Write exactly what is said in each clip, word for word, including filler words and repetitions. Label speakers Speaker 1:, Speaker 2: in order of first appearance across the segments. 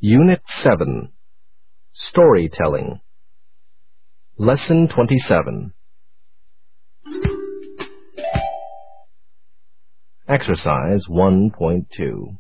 Speaker 1: Unit seven, Storytelling. Lesson twenty-seven. Exercise one point two.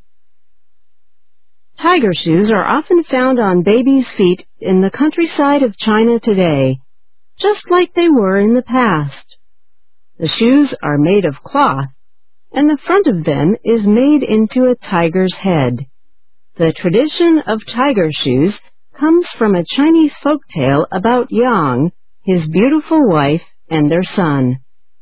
Speaker 2: Tiger shoes are often found on babies' feet in the countryside of China today, just like they were in the past. The shoes are made of cloth, and the front of them is made into a tiger's head. The tradition of tiger shoes comes from a Chinese folk tale about Yang, his beautiful wife, and their son.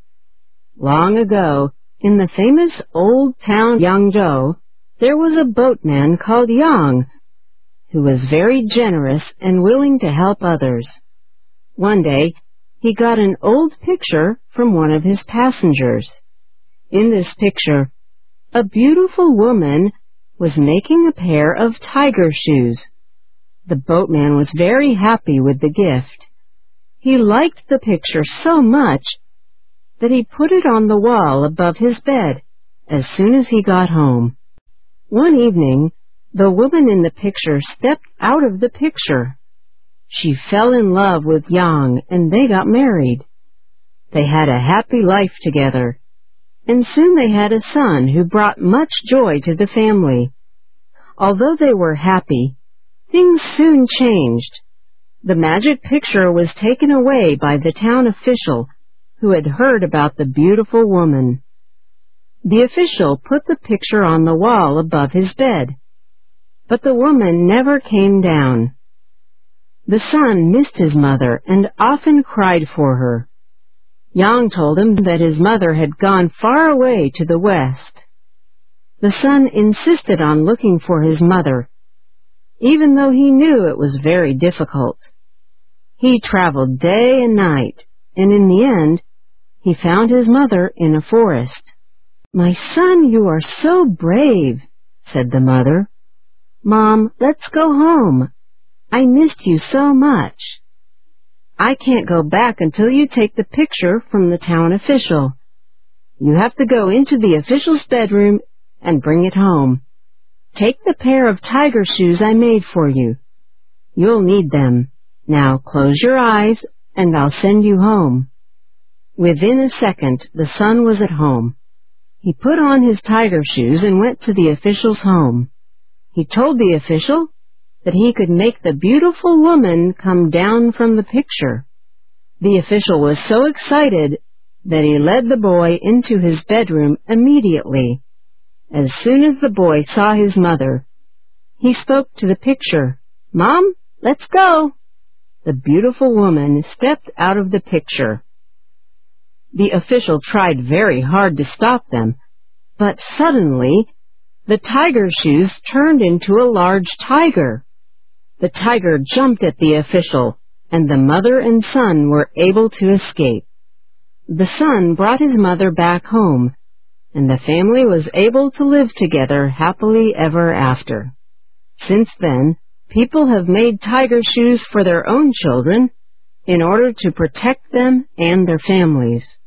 Speaker 2: Long ago, in the famous old town Yangzhou, there was a boatman called Yang, who was very generous and willing to help others. One day, he got an old picture from one of his passengers. In this picture, a beautiful woman was making a pair of tiger shoes. The boatman was very happy with the gift. He liked the picture so much that he put it on the wall above his bed as soon as he got home. One evening, the woman in the picture stepped out of the picture. She fell in love with Yang, and they got married. They had a happy life together, and soon they had a son who brought much joy to the family. Although they were happy, things soon changed. The magic picture was taken away by the town official who had heard about the beautiful woman. The official put the picture on the wall above his bed, but the woman never came down. The son missed his mother and often cried for her. Yang told him that his mother had gone far away to the west. The son insisted on looking for his mother, even though he knew it was very difficult. He traveled day and night, and in the end, he found his mother in a forest. "My son, you are so brave," said the mother. "Mom, let's go home. I missed you so much." "I can't go back until you take the picture from the town official. You have to go into the official's bedroom and bring it home. Take the pair of tiger shoes I made for you. You'll need them. Now close your eyes and I'll send you home." Within a second, the son was at home. He put on his tiger shoes and went to the official's home. He told the official that he could make the beautiful woman come down from the picture. The official was so excited that he led the boy into his bedroom immediately. As soon as the boy saw his mother, he spoke to the picture. "Mom, let's go." The beautiful woman stepped out of the picture. The official tried very hard to stop them, but suddenly the tiger shoes turned into a large tiger. The tiger jumped at the official, and the mother and son were able to escape. The son brought his mother back home, and the family was able to live together happily ever after. Since then, people have made tiger shoes for their own children in order to protect them and their families.